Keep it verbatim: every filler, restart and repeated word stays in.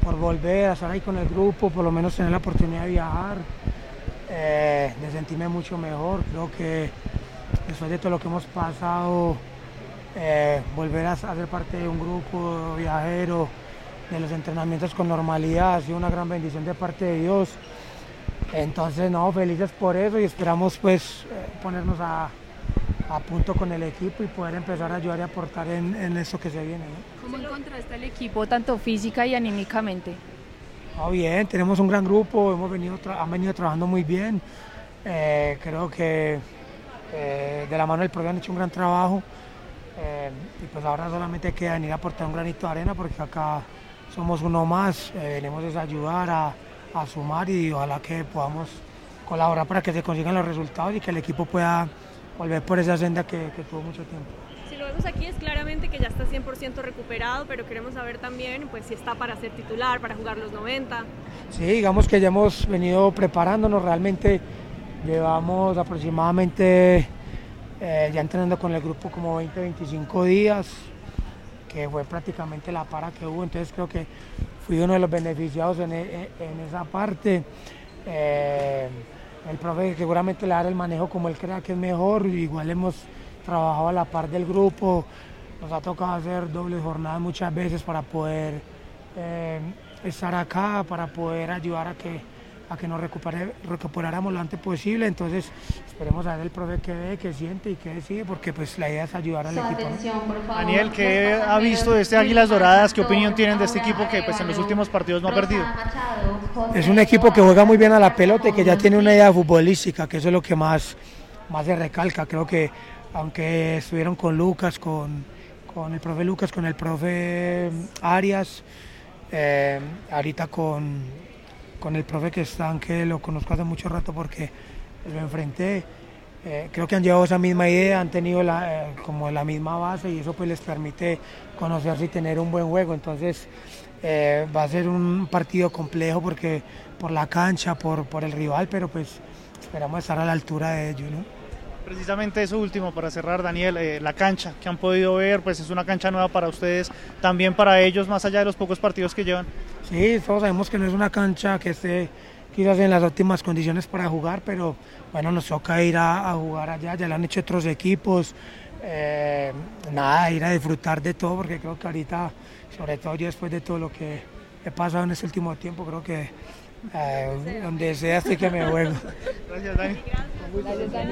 por volver a estar ahí con el grupo, por lo menos tener la oportunidad de viajar, eh, de sentirme mucho mejor. Creo que después de todo lo que hemos pasado, eh, volver a, a ser parte de un grupo viajero, de los entrenamientos con normalidad, ha sido una gran bendición de parte de Dios. Entonces, no, felices por eso y esperamos pues eh, ponernos a, a punto con el equipo y poder empezar a ayudar y aportar en, en eso que se viene, ¿no? ¿Cómo encontraste el equipo tanto física y anímicamente? Ah, bien, tenemos un gran grupo, hemos venido han venido trabajando muy bien. Eh, creo que eh, de la mano del profe han hecho un gran trabajo eh, y pues ahora solamente queda venir a aportar un granito de arena porque acá somos uno más, eh, venimos a ayudar, a, a sumar y ojalá que podamos colaborar para que se consigan los resultados y que el equipo pueda volver por esa senda que, que tuvo mucho tiempo. Si lo vemos aquí es claramente que ya está cien por ciento recuperado, pero queremos saber también pues, si está para ser titular, para jugar los noventa. Sí, digamos que ya hemos venido preparándonos, realmente llevamos aproximadamente eh, ya entrenando con el grupo como veinte, veinticinco días, que fue prácticamente la para que hubo, entonces creo que fui uno de los beneficiados en, en esa parte. Eh, el profe seguramente le dará el manejo como él crea que es mejor, igual hemos trabajado a la par del grupo, nos ha tocado hacer dobles jornadas muchas veces para poder eh, estar acá, para poder ayudar a que, a que nos recupere, recuperáramos lo antes posible, entonces esperemos a ver el profe que ve, que siente y que decide, porque pues la idea es ayudar al equipo, ¿no? Daniel, ¿qué ha visto de este Águilas Doradas? ¿Qué opinión tienen de este equipo que pues en los últimos partidos no ha perdido? Es un equipo que juega muy bien a la pelota y que ya tiene una idea futbolística, que eso es lo que más, más se recalca. Creo que aunque estuvieron con Lucas, con, con el profe Lucas, con el profe Arias, eh, ahorita con, con el profe que están, que lo conozco hace mucho rato porque lo enfrenté, eh, creo que han llevado esa misma idea, han tenido la, eh, como la misma base y eso pues les permite conocerse y tener un buen juego. Entonces eh, va a ser un partido complejo porque por la cancha, por, por el rival, pero pues esperamos estar a la altura de ellos, ¿no? Precisamente eso último para cerrar, Daniel, eh, la cancha que han podido ver, pues es una cancha nueva para ustedes, también para ellos, más allá de los pocos partidos que llevan. Sí, todos sabemos que no es una cancha que esté quizás en las óptimas condiciones para jugar, pero bueno, nos toca ir a, a jugar allá, ya lo han hecho otros equipos, eh, nada, ir a disfrutar de todo, porque creo que ahorita, sobre todo yo después de todo lo que he pasado en este último tiempo, creo que eh, donde sea estoy que me juego. Gracias, Dani. Gracias, Dani.